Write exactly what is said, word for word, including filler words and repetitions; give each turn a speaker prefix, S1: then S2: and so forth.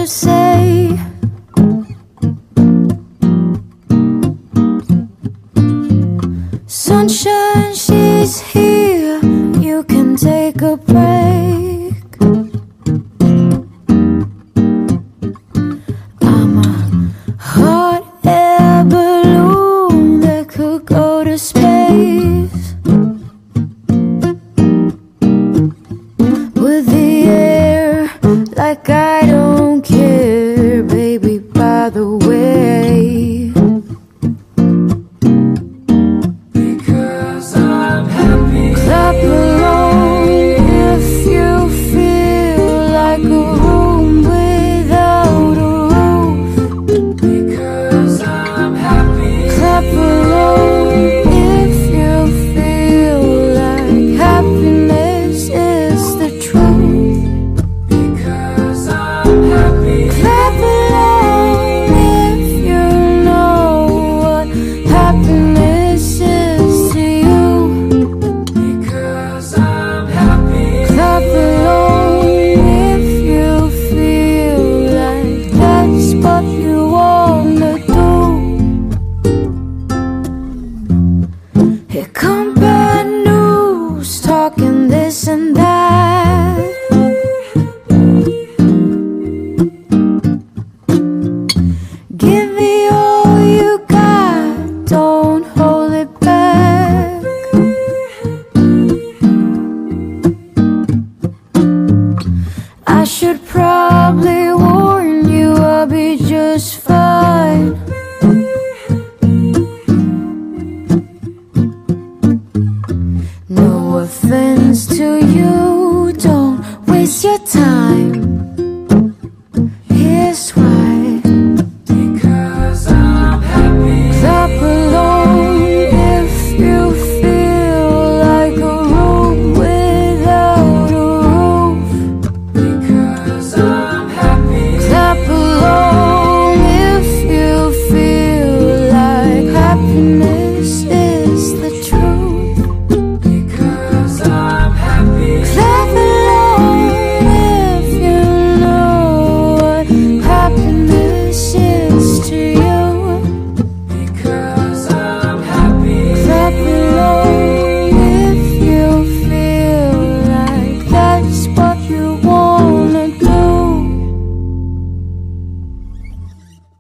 S1: say. Sunshine, she's here, you can take a break. I'm a hot air balloon that could go to space. With the air, like I don't care, baby, by the way.
S2: Because I'm happy.
S1: Clap along if you feel like a room without a roof.
S2: Because I'm happy.
S1: Clap along if you feel like happiness is the truth.
S2: Because I'm happy.
S1: Clap along if you know what happiness is to you.
S2: Because I'm happy.
S1: Clap along if you feel like that's what you wanna do. Here come bad news, talking this and that. Give me all you got, don't hold it back. I should probably warn you, I'll be just fine. No offense to you, don't waste your